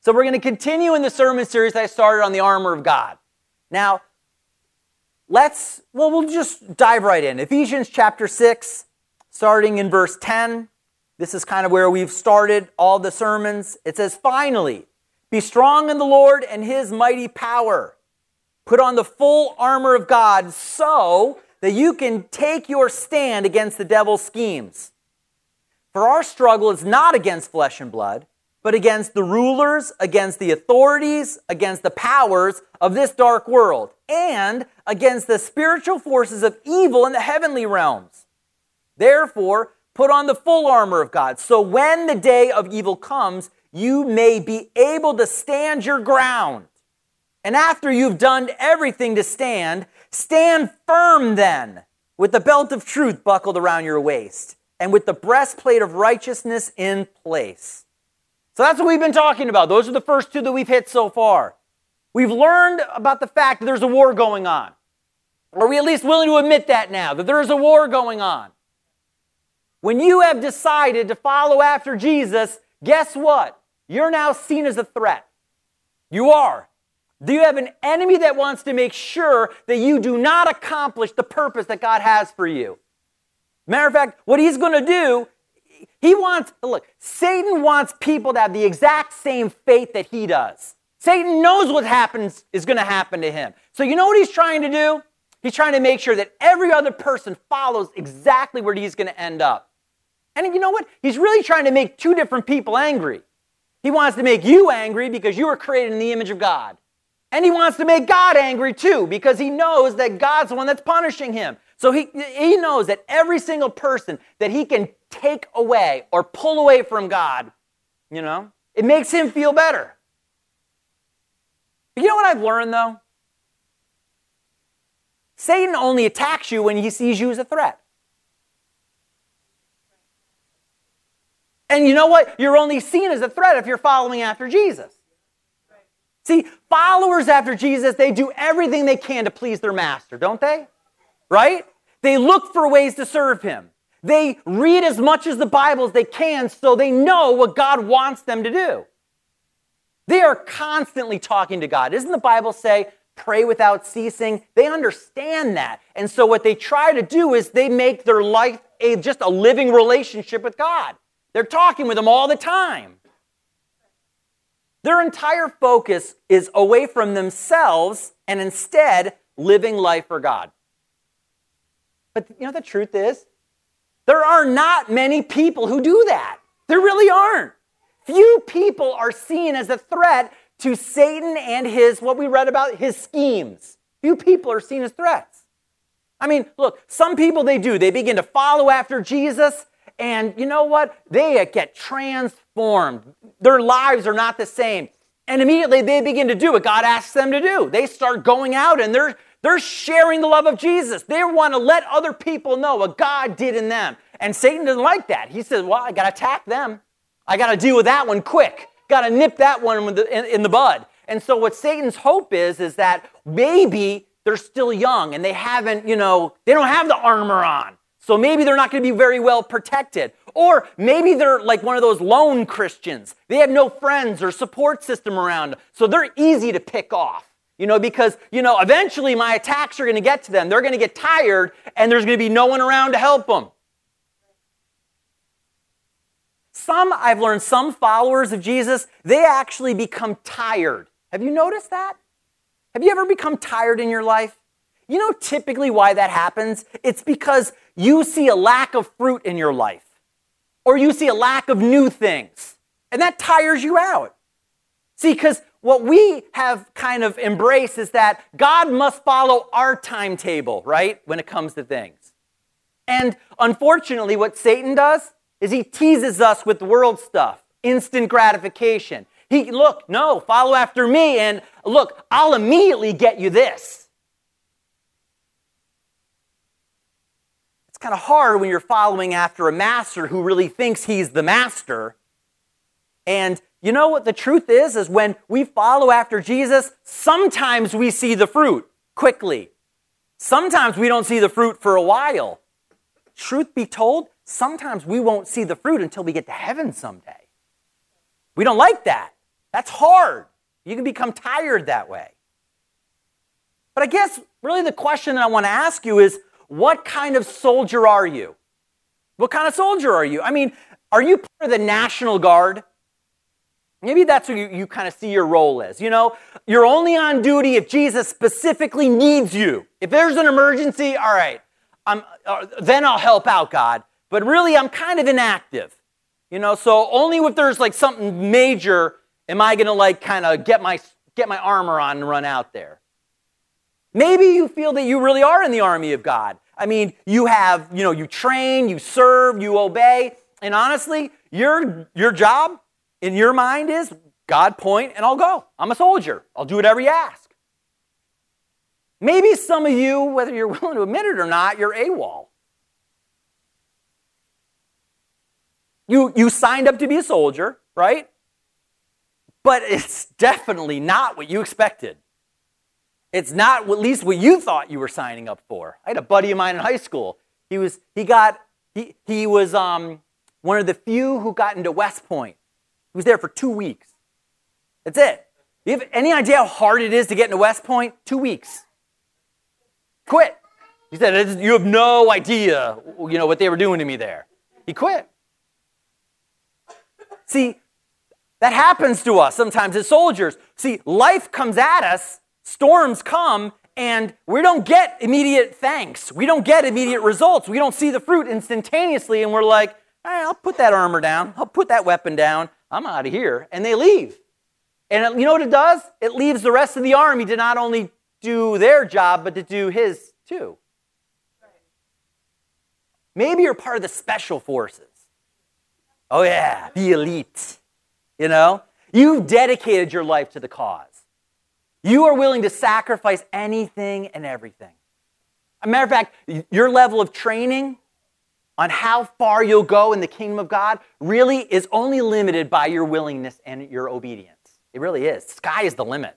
So we're going to continue in the sermon series I started on the armor of God. Now, we'll just dive right in. Ephesians chapter 6, starting in verse 10. This is kind of where we've started all the sermons. It says, "Finally, be strong in the Lord and his mighty power. Put on the full armor of God so that you can take your stand against the devil's schemes. For our struggle is not against flesh and blood, but against the rulers, against the authorities, against the powers of this dark world, and against the spiritual forces of evil in the heavenly realms. Therefore, put on the full armor of God, so when the day of evil comes, you may be able to stand your ground. And after you've done everything to stand, stand firm then, with the belt of truth buckled around your waist, and with the breastplate of righteousness in place." So that's what we've been talking about. Those are the first two that we've hit so far. We've learned about the fact that there's a war going on. Are we at least willing to admit that now, that there is a war going on? When you have decided to follow after Jesus, guess what? You're now seen as a threat. You are. Do you have an enemy that wants to make sure that you do not accomplish the purpose that God has for you? Matter of fact, what he's going to do, Satan wants people to have the exact same faith that he does. Satan knows what is going to happen to him. So you know what he's trying to do? He's trying to make sure that every other person follows exactly where he's going to end up. And you know what? He's really trying to make two different people angry. He wants to make you angry because you were created in the image of God. And he wants to make God angry too because he knows that God's the one that's punishing him. So he knows that every single person that he can take away or pull away from God, it makes him feel better. But you know what I've learned though? Satan only attacks you when he sees you as a threat. And you know what? You're only seen as a threat if you're following after Jesus. See, followers after Jesus, they do everything they can to please their master, don't they? Right? They look for ways to serve him. They read as much as the Bible as they can so they know what God wants them to do. They are constantly talking to God. Doesn't the Bible say, pray without ceasing? They understand that. And so what they try to do is they make their life just a living relationship with God. They're talking with him all the time. Their entire focus is away from themselves and instead living life for God. But the truth is, there are not many people who do that. There really aren't. Few people are seen as a threat to Satan and what we read about, his schemes. Few people are seen as threats. I mean, look, some people they do. They begin to follow after Jesus, and you know what? They get transformed. Their lives are not the same. And immediately they begin to do what God asks them to do. They start going out and they're sharing the love of Jesus. They want to let other people know what God did in them. And Satan doesn't like that. He says, well, I got to attack them. I got to deal with that one quick. Got to nip that one in the bud. And so what Satan's hope is that maybe they're still young and they haven't, they don't have the armor on. So maybe they're not going to be very well protected. Or maybe they're like one of those lone Christians. They have no friends or support system around them. So they're easy to pick off. Because, eventually my attacks are going to get to them. They're going to get tired and there's going to be no one around to help them. I've learned some followers of Jesus, they actually become tired. Have you noticed that? Have you ever become tired in your life? You know typically why that happens? It's because you see a lack of fruit in your life. Or you see a lack of new things. And that tires you out. See, because what we have kind of embraced is that God must follow our timetable, right? When it comes to things. And unfortunately, what Satan does is he teases us with world stuff. Instant gratification. Follow after me and look, I'll immediately get you this. It's kind of hard when you're following after a master who really thinks he's the master. And you know what the truth is when we follow after Jesus, sometimes we see the fruit quickly. Sometimes we don't see the fruit for a while. Truth be told, sometimes we won't see the fruit until we get to heaven someday. We don't like that. That's hard. You can become tired that way. But I guess really the question that I want to ask you is, what kind of soldier are you? What kind of soldier are you? I mean, are you part of the National Guard? Maybe that's what you kind of see your role as. You know, you're only on duty if Jesus specifically needs you. If there's an emergency, all right, then I'll help out, God. But really, I'm kind of inactive. You know, so only if there's like something major am I going to like kind of get my armor on and run out there. Maybe you feel that you really are in the army of God. I mean, you train, you serve, you obey, and honestly, your job in your mind is, God point and I'll go. I'm a soldier. I'll do whatever you ask. Maybe some of you, whether you're willing to admit it or not, you're AWOL. You signed up to be a soldier, right? But it's definitely not what you expected. It's not at least what you thought you were signing up for. I had a buddy of mine in high school. He was one of the few who got into West Point. He was there for 2 weeks. That's it. Do you have any idea how hard it is to get into West Point? 2 weeks. Quit. He said, you have no idea, what they were doing to me there. He quit. See, that happens to us sometimes as soldiers. See, life comes at us, storms come, and we don't get immediate thanks. We don't get immediate results. We don't see the fruit instantaneously, and we're like, all right, I'll put that armor down. I'll put that weapon down. I'm out of here. And they leave. And you know what it does? It leaves the rest of the army to not only do their job, but to do his too. Maybe you're part of the special forces. Oh yeah, the elite. You've dedicated your life to the cause. You are willing to sacrifice anything and everything. As a matter of fact, your level of training on how far you'll go in the kingdom of God really is only limited by your willingness and your obedience. It really is. Sky is the limit.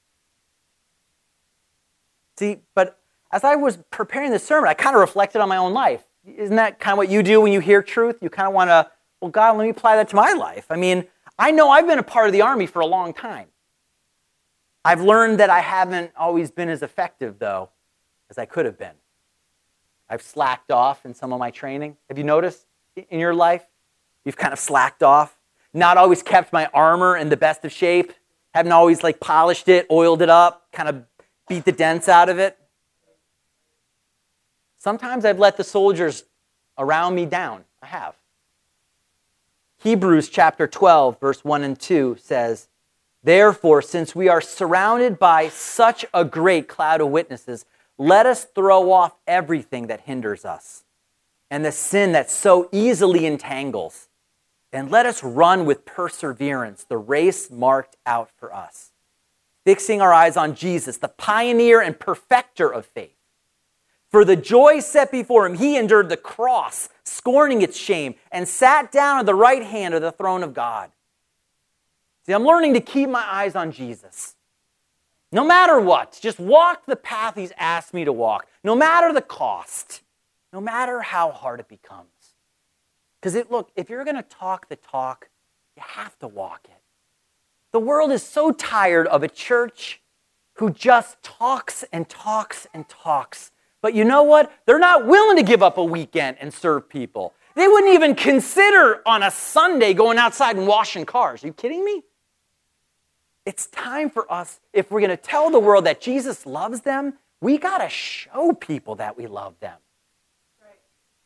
See, but as I was preparing this sermon, I kind of reflected on my own life. Isn't that kind of what you do when you hear truth? You kind of want to, well, God, let me apply that to my life. I mean, I know I've been a part of the army for a long time. I've learned that I haven't always been as effective, though, as I could have been. I've slacked off in some of my training. Have you noticed in your life? You've kind of slacked off. Not always kept my armor in the best of shape. Haven't always polished it, oiled it up, kind of beat the dents out of it. Sometimes I've let the soldiers around me down. I have. Hebrews chapter 12, verse 1 and 2 says, "Therefore, since we are surrounded by such a great cloud of witnesses, let us throw off everything that hinders us and the sin that so easily entangles, and let us run with perseverance the race marked out for us, fixing our eyes on Jesus, the pioneer and perfecter of faith. For the joy set before him, he endured the cross, scorning its shame, and sat down at the right hand of the throne of God." See, I'm learning to keep my eyes on Jesus. No matter what, just walk the path he's asked me to walk. No matter the cost. No matter how hard it becomes. Because look, if you're going to talk the talk, you have to walk it. The world is so tired of a church who just talks and talks and talks. But you know what? They're not willing to give up a weekend and serve people. They wouldn't even consider on a Sunday going outside and washing cars. Are you kidding me? It's time for us, if we're going to tell the world that Jesus loves them, we got to show people that we love them. Right.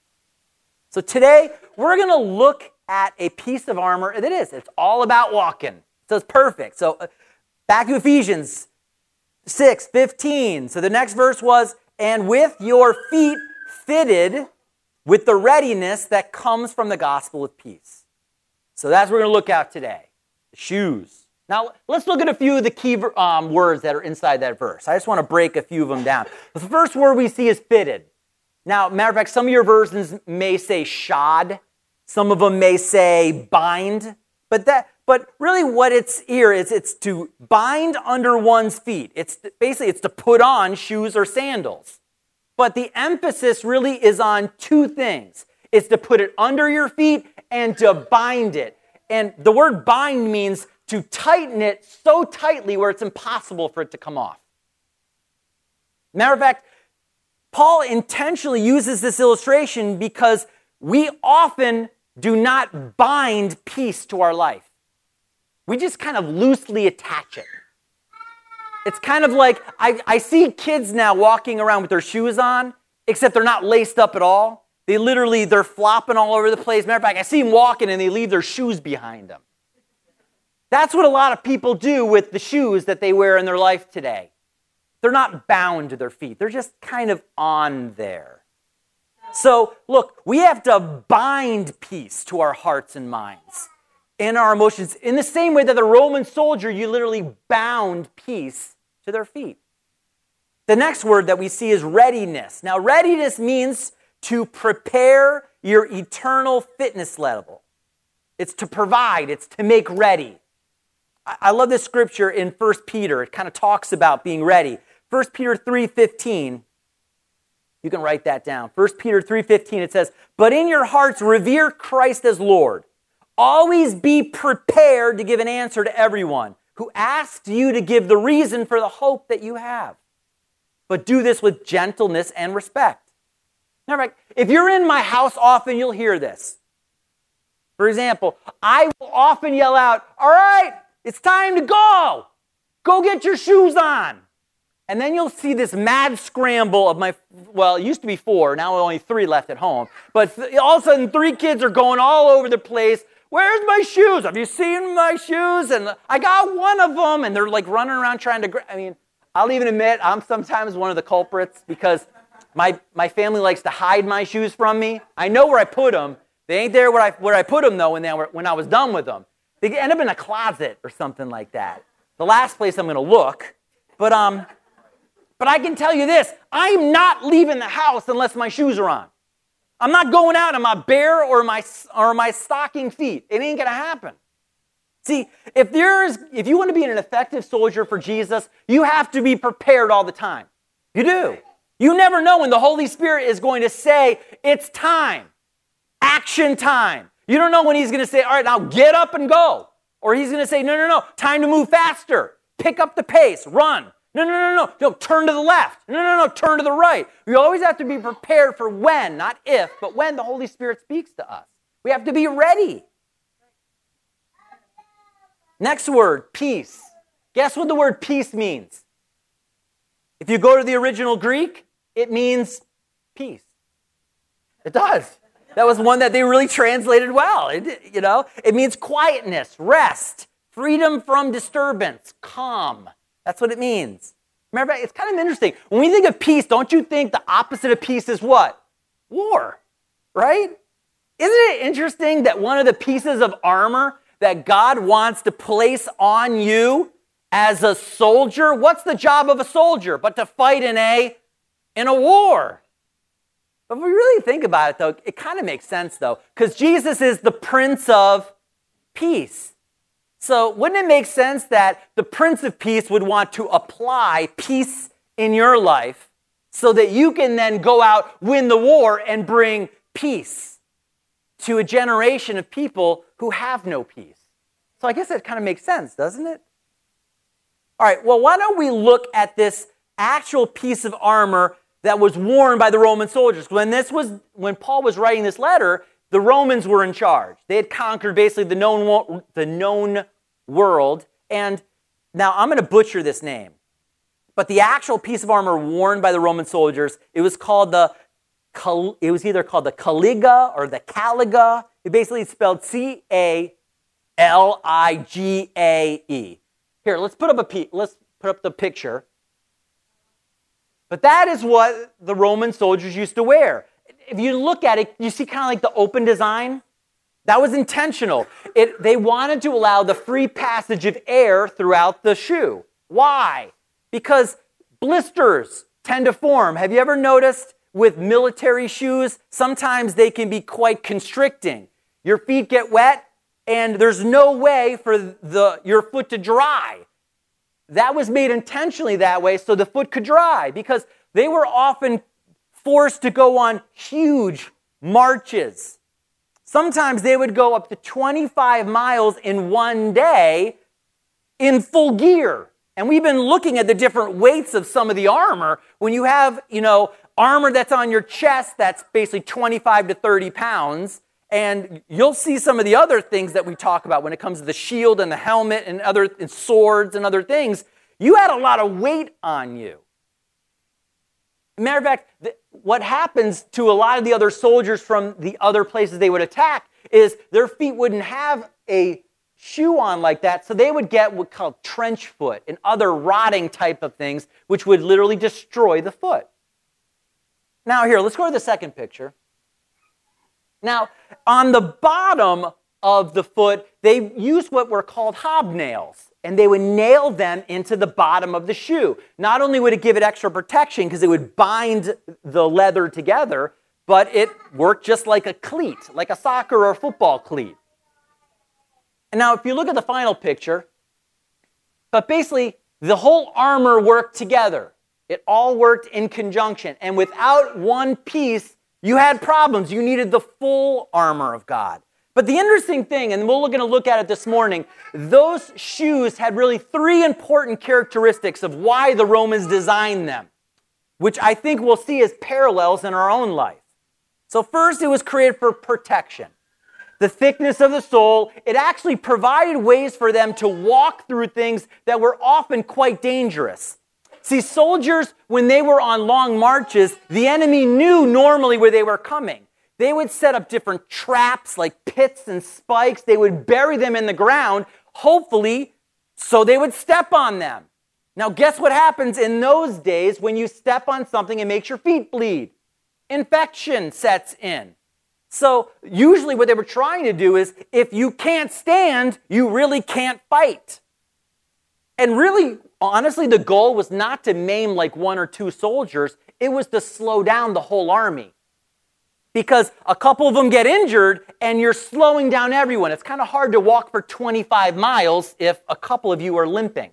So today, we're going to look at a piece of armor. It's all about walking. So it's perfect. So back to Ephesians 6:15. So the next verse was, "And with your feet fitted with the readiness that comes from the gospel of peace." So that's what we're going to look at today. The shoes. Now, let's look at a few of the key words that are inside that verse. I just want to break a few of them down. The first word we see is fitted. Now, matter of fact, some of your versions may say shod. Some of them may say bind. But really what it's here is it's to bind under one's feet. It's to put on shoes or sandals. But the emphasis really is on two things. It's to put it under your feet and to bind it. And the word bind means to tighten it so tightly where it's impossible for it to come off. Matter of fact, Paul intentionally uses this illustration because we often do not bind peace to our life. We just kind of loosely attach it. It's kind of like, I see kids now walking around with their shoes on, except they're not laced up at all. They're flopping all over the place. Matter of fact, I see them walking and they leave their shoes behind them. That's what a lot of people do with the shoes that they wear in their life today. They're not bound to their feet. They're just kind of on there. So, look, we have to bind peace to our hearts and minds and our emotions in the same way that the Roman soldier, you literally bound peace to their feet. The next word that we see is readiness. Now, readiness means to prepare your eternal fitness level. It's to provide. It's to make ready. I love this scripture in 1 Peter. It kind of talks about being ready. 1 Peter 3:15. You can write that down. 1 Peter 3:15, it says, "But in your hearts revere Christ as Lord. Always be prepared to give an answer to everyone who asks you to give the reason for the hope that you have. But do this with gentleness and respect." Now, if you're in my house often, you'll hear this. For example, I will often yell out, "All right, it's time to go. Go get your shoes on." And then you'll see this mad scramble of it used to be 4, now only 3 left at home. But all of a sudden, 3 kids are going all over the place. "Where's my shoes? Have you seen my shoes?" And "I got one of them." And they're like running around trying to I'll even admit I'm sometimes one of the culprits because my family likes to hide my shoes from me. I know where I put them. They ain't there where I put them, though, when I was done with them. They end up in a closet or something like that. The last place I'm going to look. But I can tell you this, I'm not leaving the house unless my shoes are on. I'm not going out in my bare or my stocking feet. It ain't going to happen. See, if you want to be an effective soldier for Jesus, you have to be prepared all the time. You do. You never know when the Holy Spirit is going to say, "It's time. Action time." You don't know when he's going to say, "All right, now get up and go." Or he's going to say, no, time to move faster. Pick up the pace, run. No, turn to the left. No, turn to the right. We always have to be prepared for when, not if, but when the Holy Spirit speaks to us. We have to be ready. Next word, peace. Guess what the word peace means? If you go to the original Greek, it means peace. It does. That was one that they really translated well. It means quietness, rest, freedom from disturbance, calm. That's what it means. Remember, it's kind of interesting. When we think of peace, don't you think the opposite of peace is what? War, right? Isn't it interesting that one of the pieces of armor that God wants to place on you as a soldier, what's the job of a soldier but to fight in a war? But if we really think about it, though, it kind of makes sense, though, because Jesus is the Prince of Peace. So wouldn't it make sense that the Prince of Peace would want to apply peace in your life so that you can then go out, win the war, and bring peace to a generation of people who have no peace? So I guess that kind of makes sense, doesn't it? All right, well, why don't we look at this actual piece of armor that was worn by the Roman soldiers? When Paul was writing this letter, the Romans were in charge. They had conquered basically the known world. And now I'm going to butcher this name. But the actual piece of armor worn by the Roman soldiers, it was either called the caliga or the caliga. It basically is spelled Caligae. Here, let's put up the picture. But that is what the Roman soldiers used to wear. If you look at it, you see kind of like the open design. That was intentional. They wanted to allow the free passage of air throughout the shoe. Why? Because blisters tend to form. Have you ever noticed with military shoes, sometimes they can be quite constricting. Your feet get wet, and there's no way for your foot to dry. That was made intentionally that way so the foot could dry, because they were often forced to go on huge marches. Sometimes they would go up to 25 miles in one day in full gear. And we've been looking at the different weights of some of the armor. When you have, armor that's on your chest that's basically 25 to 30 pounds, and you'll see some of the other things that we talk about when it comes to the shield and the helmet and swords and other things. You had a lot of weight on you. Matter of fact, what happens to a lot of the other soldiers from the other places they would attack is their feet wouldn't have a shoe on like that, so they would get what's called trench foot and other rotting type of things, which would literally destroy the foot. Now here, let's go to the second picture. Now, on the bottom of the foot, they used what were called hobnails, and they would nail them into the bottom of the shoe. Not only would it give it extra protection because it would bind the leather together, but it worked just like a cleat, like a soccer or football cleat. And now if you look at the final picture, but basically the whole armor worked together. It all worked in conjunction. And without one piece, you had problems. You needed the full armor of God. But the interesting thing, and we're going to look at it this morning, those shoes had really three important characteristics of why the Romans designed them, which I think we'll see as parallels in our own life. So first, it was created for protection. The thickness of the sole, it actually provided ways for them to walk through things that were often quite dangerous. See, soldiers, when they were on long marches, the enemy knew normally where they were coming. They would set up different traps like pits and spikes. They would bury them in the ground, hopefully, so they would step on them. Now, guess what happens in those days when you step on something and makes your feet bleed? Infection sets in. So usually what they were trying to do is, if you can't stand, you really can't fight. And really, honestly, the goal was not to maim like one or two soldiers. It was to slow down the whole army. Because a couple of them get injured and you're slowing down everyone. It's kind of hard to walk for 25 miles if a couple of you are limping.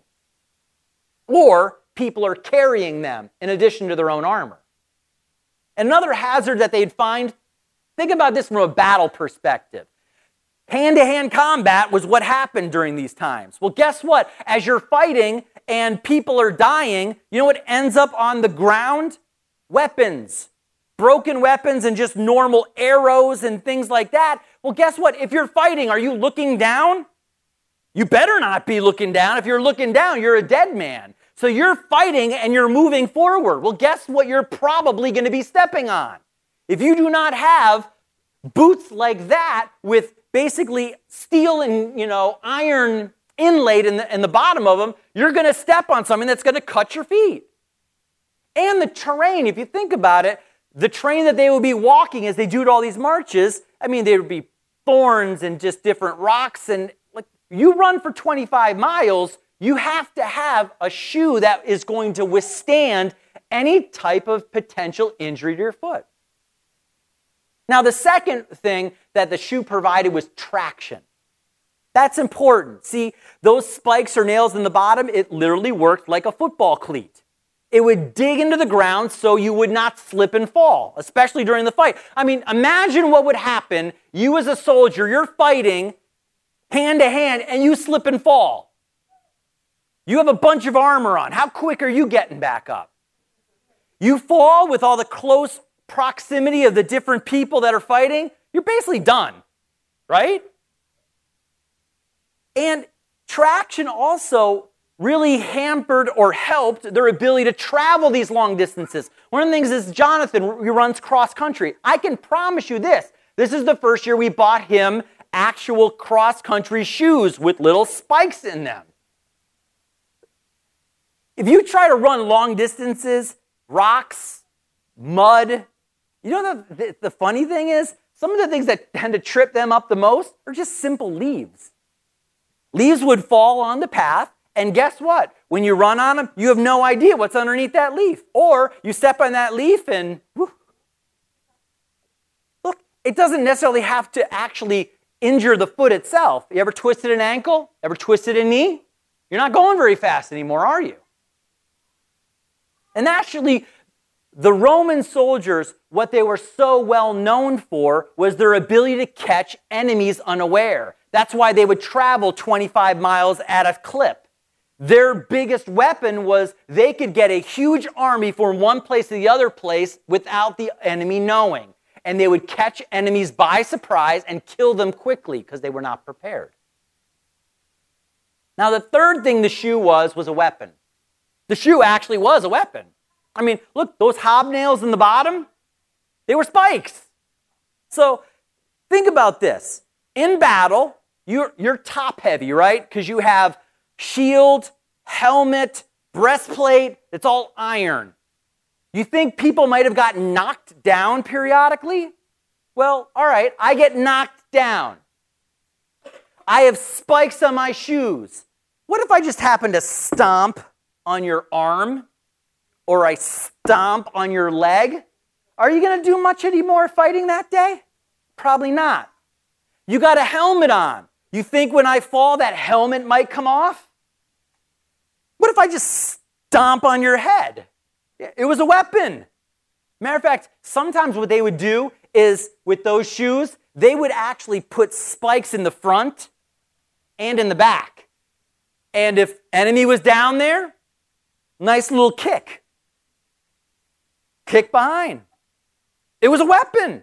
Or people are carrying them in addition to their own armor. Another hazard that they'd find, think about this from a battle perspective. Hand-to-hand combat was what happened during these times. Well, guess what? As you're fighting and people are dying, you know what ends up on the ground? Weapons. Broken weapons and just normal arrows and things like that. Well, guess what? If you're fighting, are you looking down? You better not be looking down. If you're looking down, you're a dead man. So you're fighting and you're moving forward. Well, guess what you're probably going to be stepping on? If you do not have boots like that with basically steel and, iron inlaid in the bottom of them, you're going to step on something that's going to cut your feet. And the terrain, if you think about it, the terrain that they would be walking as they do all these marches, there would be thorns and just different rocks. And like you run for 25 miles, you have to have a shoe that is going to withstand any type of potential injury to your foot. Now, the second thing that the shoe provided was traction. That's important. See, those spikes or nails in the bottom, it literally worked like a football cleat. It would dig into the ground so you would not slip and fall, especially during the fight. Imagine what would happen. You as a soldier, you're fighting hand to hand and you slip and fall. You have a bunch of armor on. How quick are you getting back up? You fall with all the close proximity of the different people that are fighting, you're basically done, right? And traction also really hampered or helped their ability to travel these long distances. One of the things is Jonathan, who runs cross country. I can promise you this is the first year we bought him actual cross country shoes with little spikes in them. If you try to run long distances, rocks, mud, the funny thing is, some of the things that tend to trip them up the most are just simple leaves. Leaves would fall on the path, and guess what? When you run on them, you have no idea what's underneath that leaf. Or you step on that leaf and, whew. Look, it doesn't necessarily have to actually injure the foot itself. You ever twisted an ankle? Ever twisted a knee? You're not going very fast anymore, are you? And actually, the Roman soldiers, what they were so well known for was their ability to catch enemies unaware. That's why they would travel 25 miles at a clip. Their biggest weapon was they could get a huge army from one place to the other place without the enemy knowing. And they would catch enemies by surprise and kill them quickly because they were not prepared. Now, the third thing the shoe was a weapon. The shoe actually was a weapon. I mean, look, those hobnails in the bottom, they were spikes. So think about this. In battle, you're top heavy, right? Because you have shield, helmet, breastplate, it's all iron. You think people might have gotten knocked down periodically? Well, all right, I get knocked down. I have spikes on my shoes. What if I just happen to stomp on your arm? Or I stomp on your leg? Are you going to do much anymore fighting that day? Probably not. You got a helmet on. You think when I fall, that helmet might come off? What if I just stomp on your head? It was a weapon. Matter of fact, sometimes what they would do is, with those shoes, they would actually put spikes in the front and in the back. And if enemy was down there, nice little kick. Kick behind. It was a weapon.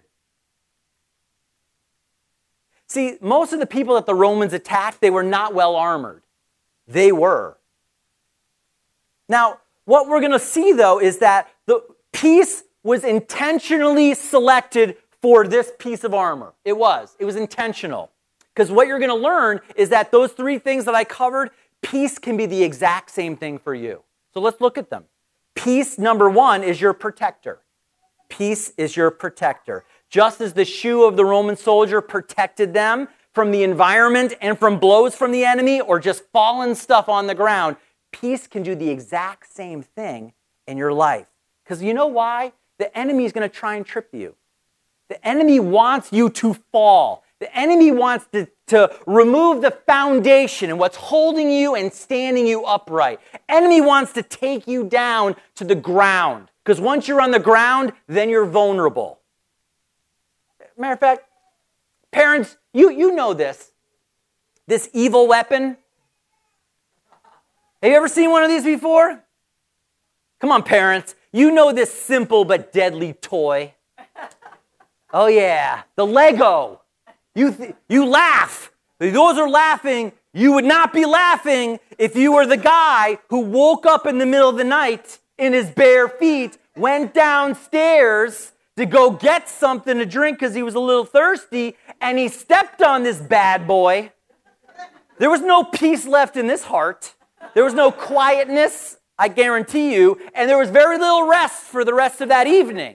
See, most of the people that the Romans attacked, they were not well armored. They were. Now, what we're going to see, though, is that the piece was intentionally selected for this piece of armor. It was. It was intentional. Because what you're going to learn is that those three things that I covered, peace can be the exact same thing for you. So let's look at them. Peace, number one, is your protector. Peace is your protector. Just as the shoe of the Roman soldier protected them from the environment and from blows from the enemy or just fallen stuff on the ground, peace can do the exact same thing in your life. Because you know why? The enemy is going to try and trip you. The enemy wants you to fall. The enemy wants to remove the foundation and what's holding you and standing you upright. Enemy wants to take you down to the ground. Because once you're on the ground, then you're vulnerable. Matter of fact, parents, you know this. This evil weapon. Have you ever seen one of these before? Come on, parents. You know this simple but deadly toy. Oh yeah, the Lego. You laugh. Those are laughing. You would not be laughing if you were the guy who woke up in the middle of the night in his bare feet, went downstairs to go get something to drink because he was a little thirsty, and he stepped on this bad boy. There was no peace left in this heart. There was no quietness, I guarantee you, and there was very little rest for the rest of that evening.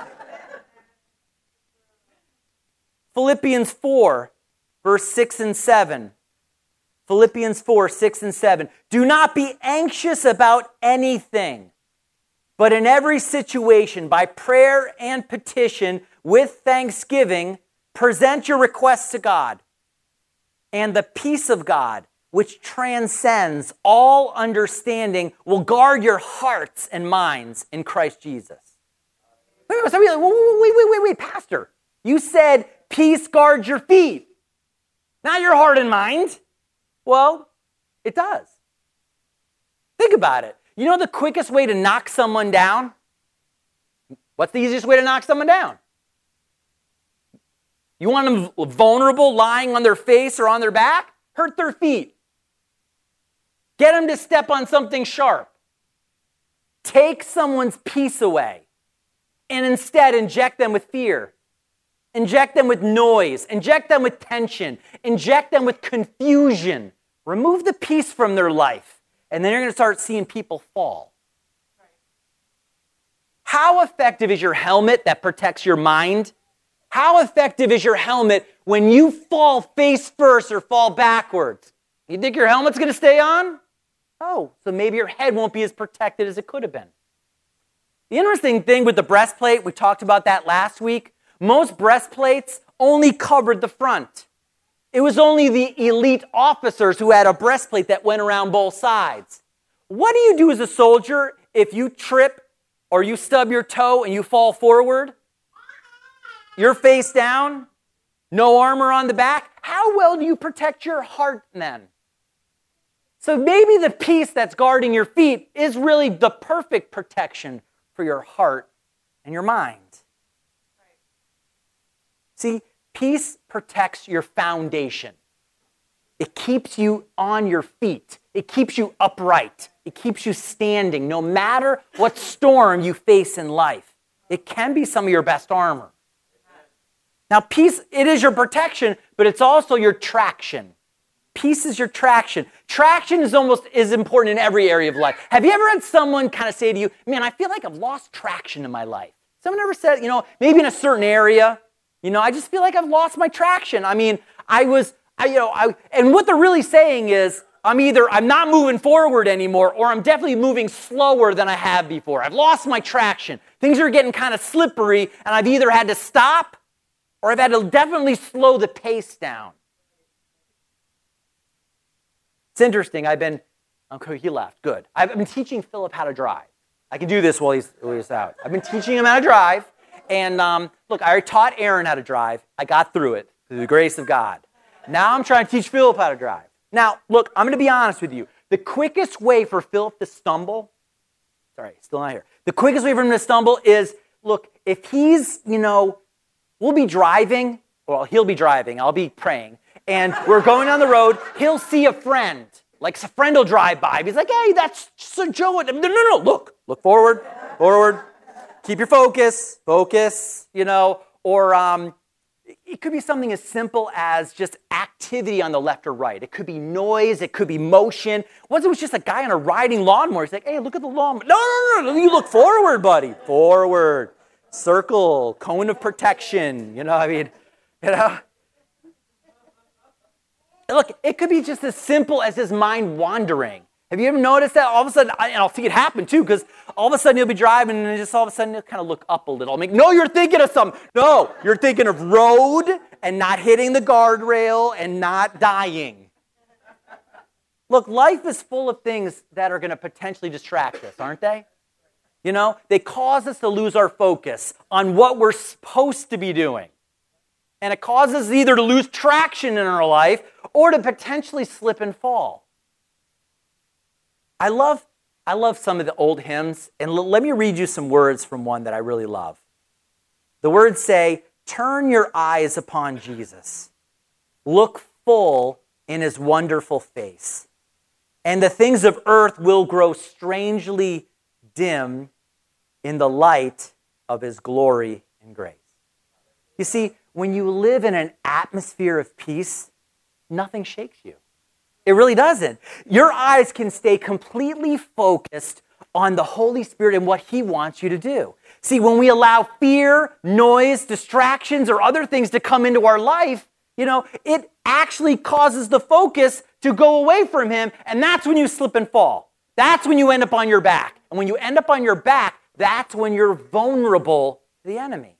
Philippians 4, verse 6 and 7. Philippians 4, 6 and 7. Do not be anxious about anything, but in every situation, by prayer and petition, with thanksgiving, present your requests to God. And the peace of God, which transcends all understanding, will guard your hearts and minds in Christ Jesus. Wait, Pastor. You said peace guards your feet, not your heart and mind. Well, it does. Think about it. You know the quickest way to knock someone down? What's the easiest way to knock someone down? You want them vulnerable, lying on their face or on their back? Hurt their feet. Get them to step on something sharp. Take someone's peace away and instead inject them with fear. Inject them with noise. Inject them with tension. Inject them with confusion. Remove the peace from their life. And then you're going to start seeing people fall. How effective is your helmet that protects your mind? How effective is your helmet when you fall face first or fall backwards? You think your helmet's going to stay on? Oh, so maybe your head won't be as protected as it could have been. The interesting thing with the breastplate, we talked about that last week. Most breastplates only covered the front. It was only the elite officers who had a breastplate that went around both sides. What do you do as a soldier if you trip or you stub your toe and you fall forward? You're face down, no armor on the back. How well do you protect your heart then? So maybe the peace that's guarding your feet is really the perfect protection for your heart and your mind. See, peace protects your foundation. It keeps you on your feet. It keeps you upright. It keeps you standing no matter what storm you face in life. It can be some of your best armor. Now, peace, it is your protection, but it's also your traction. Peace is your traction. Traction is important in every area of life. Have you ever had someone kind of say to you, man, I feel like I've lost traction in my life? Someone ever said, maybe in a certain area, I just feel like I've lost my traction. I mean, and what they're really saying is, I'm not moving forward anymore, or I'm definitely moving slower than I have before. I've lost my traction. Things are getting kind of slippery, and I've either had to stop, or I've had to definitely slow the pace down. It's interesting. He left. Good. I've been teaching Philip how to drive. I can do this while he's out. I've been teaching him how to drive. And look, I already taught Aaron how to drive. I got through it through the grace of God. Now I'm trying to teach Philip how to drive. Now, look, I'm going to be honest with you. The quickest way for Philip to stumble, still not here. The quickest way for him to stumble is, look, if he's, we'll be driving, he'll be driving, I'll be praying, and we're going on the road, he'll see a friend. Like a friend will drive by. He's like, hey, that's Sir Joe. No, look forward. Keep your focus, or it could be something as simple as just activity on the left or right. It could be noise, it could be motion. Once it was just a guy on a riding lawnmower. He's like, hey, look at the lawnmower. No, you look forward, buddy. Forward, circle, cone of protection, Look, it could be just as simple as his mind wandering. Have you ever noticed that? All of a sudden, and I'll see it happen too, because all of a sudden he'll be driving and then just all of a sudden he'll kind of look up a little. No, you're thinking of something. No, you're thinking of road and not hitting the guardrail and not dying. Look, life is full of things that are going to potentially distract us, aren't they? They cause us to lose our focus on what we're supposed to be doing. And it causes us either to lose traction in our life or to potentially slip and fall. I love some of the old hymns, and let me read you some words from one that I really love. The words say, turn your eyes upon Jesus. Look full in his wonderful face. And the things of earth will grow strangely dim in the light of his glory and grace. You see, when you live in an atmosphere of peace, nothing shakes you. It really doesn't. Your eyes can stay completely focused on the Holy Spirit and what he wants you to do. See, when we allow fear, noise, distractions, or other things to come into our life, it actually causes the focus to go away from him, and that's when you slip and fall. That's when you end up on your back. And when you end up on your back, that's when you're vulnerable to the enemy.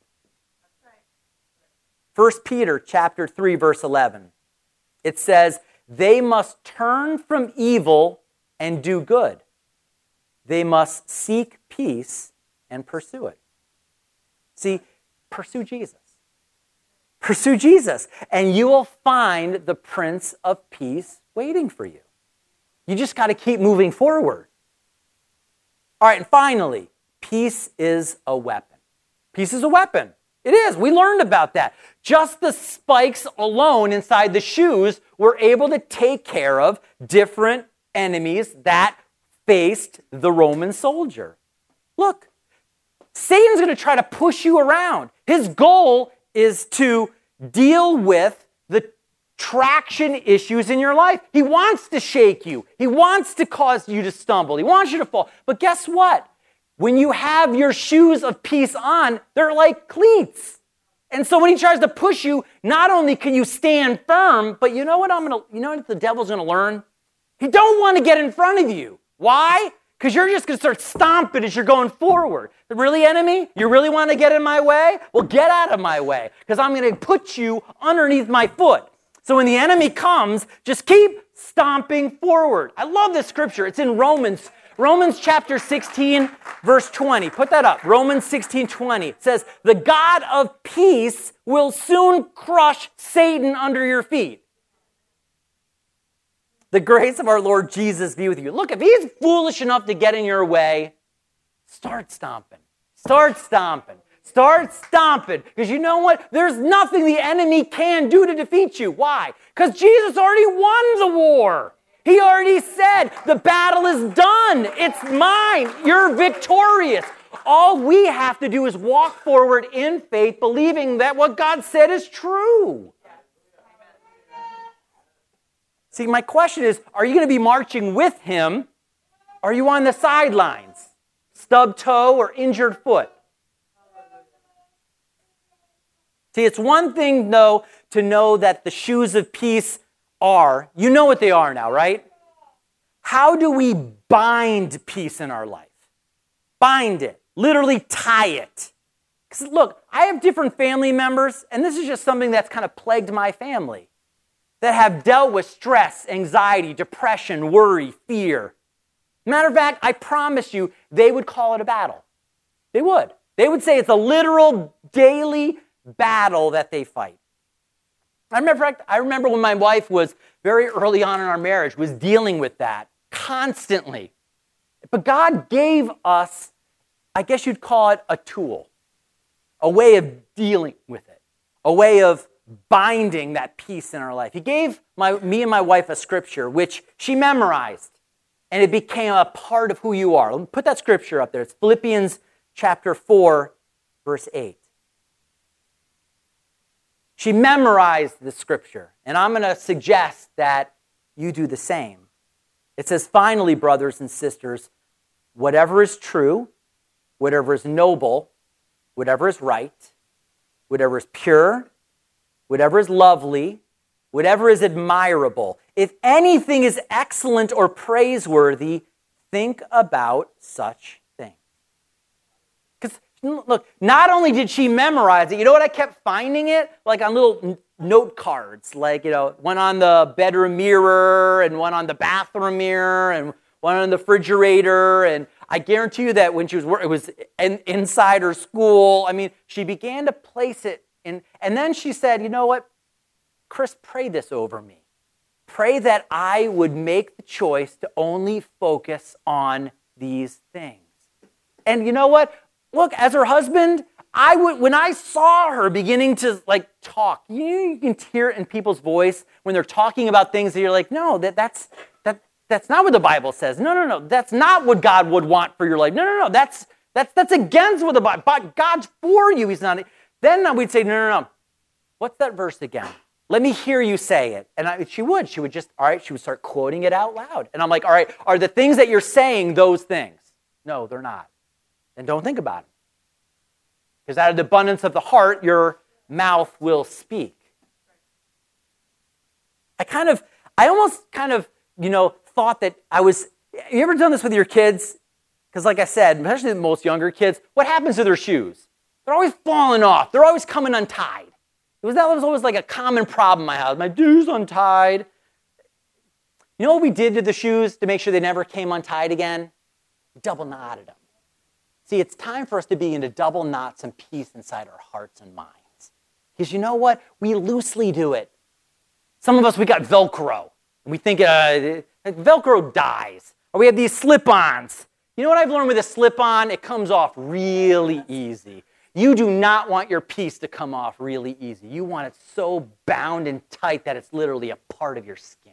1 Peter chapter 3, verse 11. It says, they must turn from evil and do good. They must seek peace and pursue it. See, pursue Jesus. Pursue Jesus, and you will find the Prince of Peace waiting for you. You just got to keep moving forward. All right, and finally, peace is a weapon. Peace is a weapon. It is. We learned about that. Just the spikes alone inside the shoes were able to take care of different enemies that faced the Roman soldier. Look, Satan's going to try to push you around. His goal is to deal with the traction issues in your life. He wants to shake you. He wants to cause you to stumble. He wants you to fall. But guess what? When you have your shoes of peace on, they're like cleats. And so when he tries to push you, not only can you stand firm, but you know what the devil's going to learn? He don't want to get in front of you. Why? Because you're just going to start stomping as you're going forward. Really, enemy? You really want to get in my way? Well, get out of my way, because I'm going to put you underneath my foot. So when the enemy comes, just keep stomping forward. I love this scripture. It's in Romans chapter 16, verse 20. Put that up. Romans 16, 20. It says, the God of peace will soon crush Satan under your feet. The grace of our Lord Jesus be with you. Look, if he's foolish enough to get in your way, start stomping. Start stomping. Start stomping. Because you know what? There's nothing the enemy can do to defeat you. Why? Because Jesus already won the war. He already said, the battle is done. It's mine. You're victorious. All we have to do is walk forward in faith, believing that what God said is true. See, my question is, are you going to be marching with him? Or are you on the sidelines? Stubbed toe or injured foot? See, it's one thing, though, to know that the shoes of peace are. You know what they are now, right? How do we bind peace in our life? Bind it. Literally tie it. Because look, I have different family members, and this is just something that's kind of plagued my family, that have dealt with stress, anxiety, depression, worry, fear. Matter of fact, I promise you, they would call it a battle. They would. They would say it's a literal daily battle that they fight. I remember when my wife was very early on in our marriage, was dealing with that constantly. But God gave us, I guess you'd call it a tool, a way of dealing with it, a way of binding that peace in our life. He gave me and my wife a scripture, which she memorized, and it became a part of who you are. Let me put that scripture up there. It's Philippians chapter 4, verse 8. She memorized the scripture, and I'm going to suggest that you do the same. It says, finally, brothers and sisters, whatever is true, whatever is noble, whatever is right, whatever is pure, whatever is lovely, whatever is admirable, if anything is excellent or praiseworthy, think about such things. Because, look, not only did she memorize it, you know what I kept finding it? Like on little note cards, like, one on the bedroom mirror and one on the bathroom mirror and one on the refrigerator. And I guarantee you that when she was working, it was inside her school. I mean, she began to place it in. And then she said, you know what? Chris, pray this over me. Pray that I would make the choice to only focus on these things. And you know what? Look, as her husband, when I saw her beginning to talk, you can hear it in people's voice when they're talking about things that you're like, no, that's not what the Bible says. No, that's not what God would want for your life. No, that's against what the Bible. But God's for you. He's not. Then we'd say, no. What's that verse again? Let me hear you say it. And she would start quoting it out loud. And I'm like, all right, are the things that you're saying those things? No, they're not. Then don't think about them. Because out of the abundance of the heart, your mouth will speak. I almost thought that you ever done this with your kids? Because like I said, especially the most younger kids, what happens to their shoes? They're always falling off. They're always coming untied. That was always like a common problem in my house. My shoes untied. You know what we did to the shoes to make sure they never came untied again? We double knotted them. See, it's time for us to begin to double knot some peace inside our hearts and minds. Because you know what? We loosely do it. Some of us, we got Velcro. And we think Velcro dies. Or we have these slip-ons. You know what I've learned with a slip-on? It comes off really easy. You do not want your peace to come off really easy. You want it so bound and tight that it's literally a part of your skin.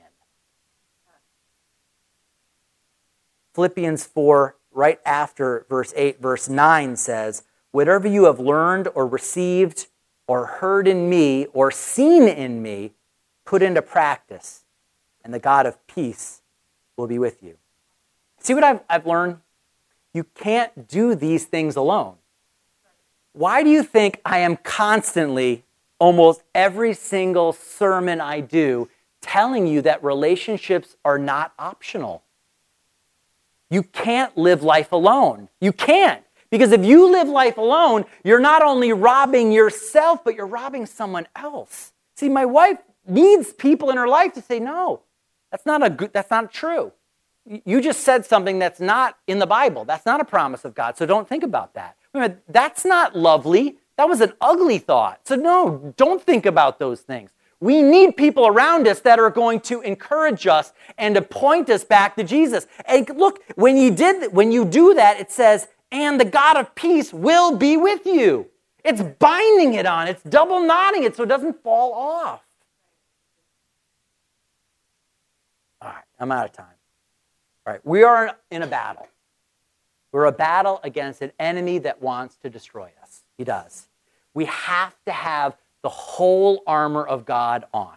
Philippians 4, right after verse 8, verse 9 says, whatever you have learned or received or heard in me or seen in me, put into practice, and the God of peace will be with you. See what I've learned? You can't do these things alone. Why do you think I am constantly, almost every single sermon I do, telling you that relationships are not optional? You can't live life alone. You can't. Because if you live life alone, you're not only robbing yourself, but you're robbing someone else. See, my wife needs people in her life to say, no, that's not true. You just said something that's not in the Bible. That's not a promise of God, so don't think about that. That's not lovely. That was an ugly thought. So no, don't think about those things. We need people around us that are going to encourage us and to point us back to Jesus. And look, when you do that, it says, and the God of peace will be with you. It's binding it on. It's double knotting it so it doesn't fall off. All right, I'm out of time. All right, we are in a battle. We're a battle against an enemy that wants to destroy us. He does. We have to have the whole armor of God on.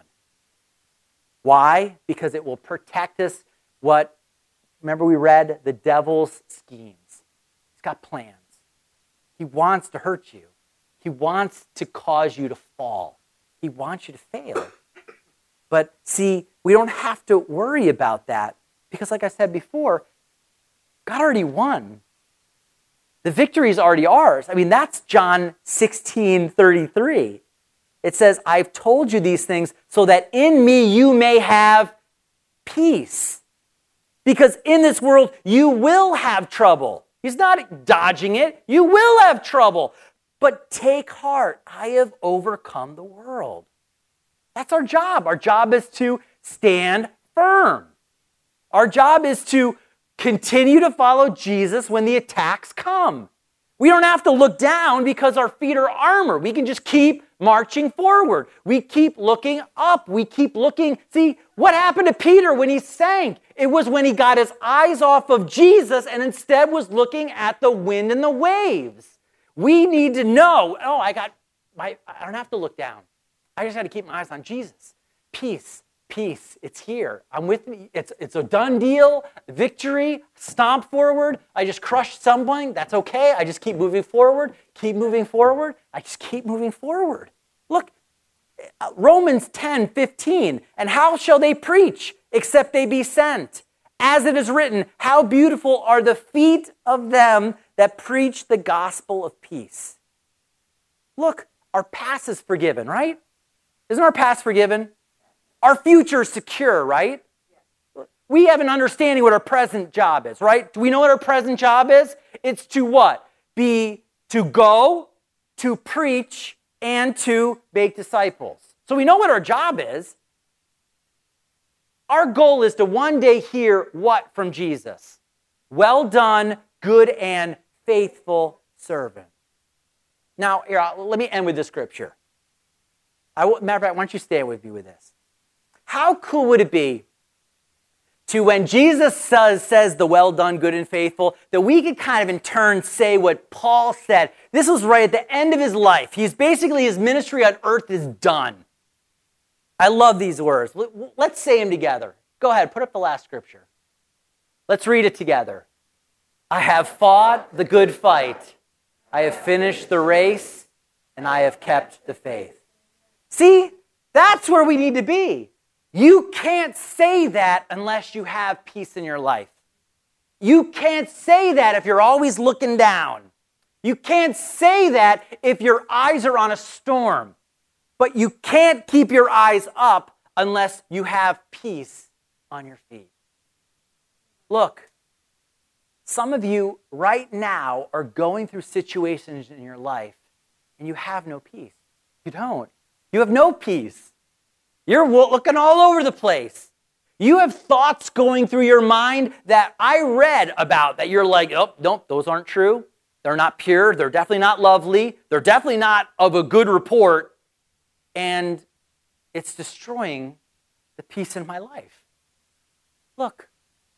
Why? Because it will protect us. Remember we read the devil's schemes. He's got plans. He wants to hurt you. He wants to cause you to fall. He wants you to fail. But see, we don't have to worry about that because like I said before, God already won. The victory is already ours. I mean, that's John 16:33. It says, I've told you these things so that in me you may have peace. Because in this world you will have trouble. He's not dodging it. You will have trouble. But take heart, I have overcome the world. That's our job. Our job is to stand firm. Our job is to continue to follow Jesus when the attacks come. We don't have to look down because our feet are armor. We can just keep marching forward. We keep looking up. We keep looking. See, what happened to Peter when he sank? It was when he got his eyes off of Jesus and instead was looking at the wind and the waves. We need to know, I don't have to look down. I just got to keep my eyes on Jesus. Peace. Peace, it's here. I'm with me. It's a done deal. Victory, stomp forward. I just crushed someone. That's okay. I just keep moving forward. Keep moving forward. I just keep moving forward. Look, Romans 10:15. And how shall they preach except they be sent? As it is written, how beautiful are the feet of them that preach the gospel of peace. Look, our past is forgiven, right? Isn't our past forgiven? Our future is secure, right? We have an understanding what our present job is, right? Do we know what our present job is? It's to what? To go, to preach, and to make disciples. So we know what our job is. Our goal is to one day hear what from Jesus? Well done, good and faithful servant. Now, here, let me end with this scripture. Matter of fact, why don't you stand with me with this? How cool would it be to when Jesus says the well done, good and faithful, that we could kind of in turn say what Paul said. This was right at the end of his life. His ministry on earth is done. I love these words. Let's say them together. Go ahead, put up the last scripture. Let's read it together. I have fought the good fight. I have finished the race, and I have kept the faith. See, that's where we need to be. You can't say that unless you have peace in your life. You can't say that if you're always looking down. You can't say that if your eyes are on a storm. But you can't keep your eyes up unless you have peace on your feet. Look, some of you right now are going through situations in your life and you have no peace. You don't. You have no peace. You're looking all over the place. You have thoughts going through your mind that I read about that you're like, oh, no, those aren't true. They're not pure. They're definitely not lovely. They're definitely not of a good report. And it's destroying the peace in my life. Look,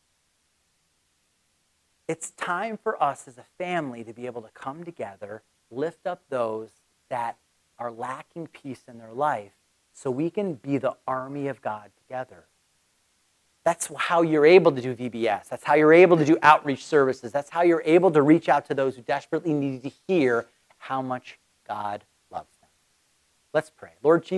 it's time for us as a family to be able to come together, lift up those that are lacking peace in their life, so we can be the army of God together. That's how you're able to do VBS. That's how you're able to do outreach services. That's how you're able to reach out to those who desperately need to hear how much God loves them. Let's pray. Lord Jesus,